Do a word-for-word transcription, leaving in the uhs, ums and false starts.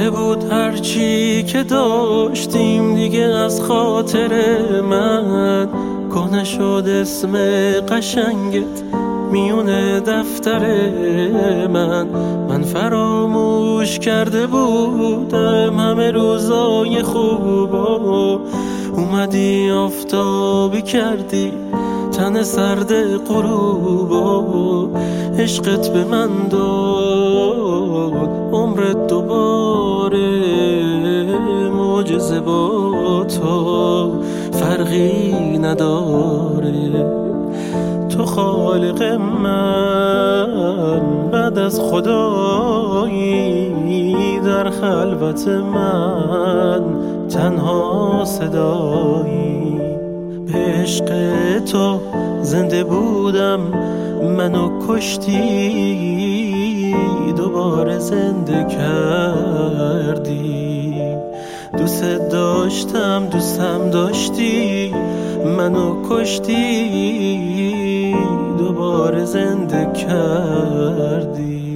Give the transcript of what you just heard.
رفته بود هرچی که داشتیم دیگه از خاطر من، کهنه شد اسم قشنگت میونه دفتر من. من فراموش کرده بودم همه روزای خوبا، اومدی آفتابی کردی تن سرد غروبا. عشقت به من داد عمرت دوباره، معجزه با تو فرقی نداره. تو خالق من بعد از خدایی، در خلوت من تنها صدایی. به عشق تو زنده بودم منو کشتی، دوباره زنده کردی. دوست داشتم دوستم داشتی، منو کشتی دوباره زنده کردی.